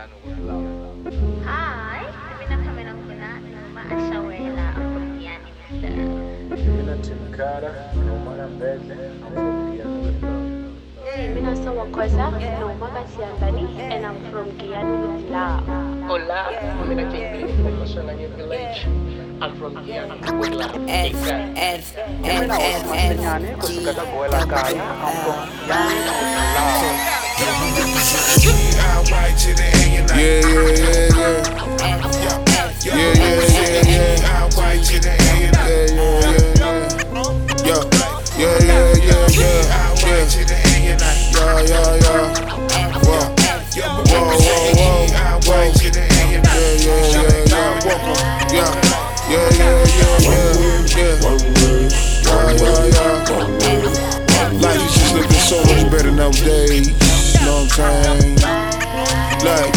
Hi, kami na kami ng maasawa ang pagbiyanin nila. Mina Timkara, no man I'm bad, I'm from Guyana. Mina Sawakosa, no Magasiambani, and I'm from Guyana with love. Hola, Mina JP, from New Village. I'm from Guyana with love. Mina Osman Benyani, kusikata Goela Kaya, I'm from Guyana with love. Life is just looking so much better nowadays. You know what I'm saying? Like,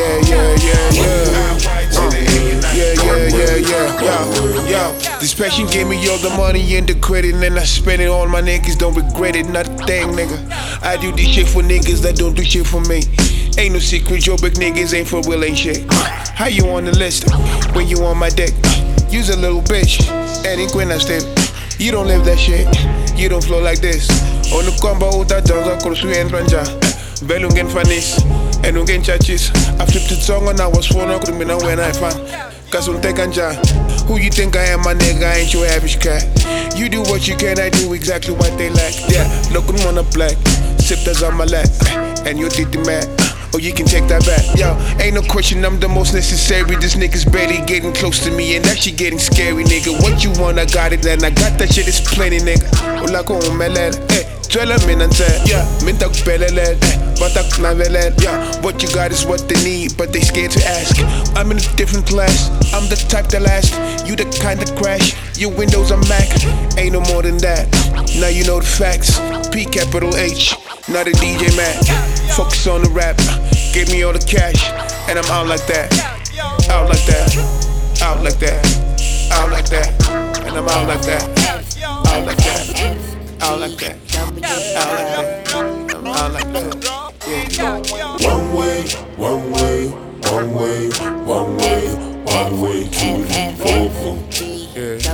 This passion gave me all the money and the credit, and I spend it on my niggas, don't regret it, not a thing, nigga. I do this shit for niggas that don't do shit for me. Ain't no secret, your big niggas ain't for real, ain't shit. How you on the list when you on my dick? You's a little bitch, and in Queen I step. You don't live that shit, you don't flow like this. On the combo uta danza kursu en ranja. Belungen fanis, en ungen chachis. I flipped the song and I was phone up when I found. Cause take anja. Who you think I am, my nigga? I ain't your average cat. You do what you can, I do exactly what they lack. Yeah, look on a black, sip that's on my lap, and you did the mad. Oh, you can take that back. Yo, ain't no question, I'm the most necessary. This nigga's barely getting close to me, and that shit getting scary, nigga. What you want, I got it, and I got that shit, it's plenty, nigga. Hola con melel, Twella minante, yeah, mintak beleled, batak naveled, yeah. What you got is what they need, but they scared to ask. I'm in a different class, I'm the type that last. You the kind that crash, your windows are Mac. Ain't no more than that, now you know the facts. P capital H, not a DJ man. Focus on the rap, give me all the cash, and I'm out like that, out like that, out like that, out like that, and I'm out like that, out like that, out like that, out like that, I'm out like that. Yeah. One way, one way, one way, one way, one way to the vocal. Yeah.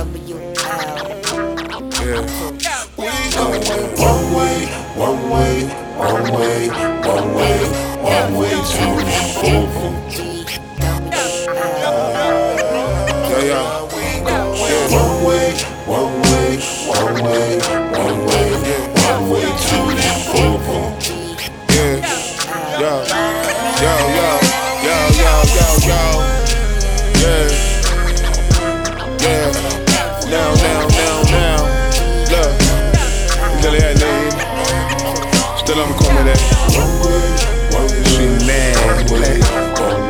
One way, one way, one way, one way, one way to the vocal. One way, one way, one way, one way, one way to the vocal. Still I'm coming at. She mad,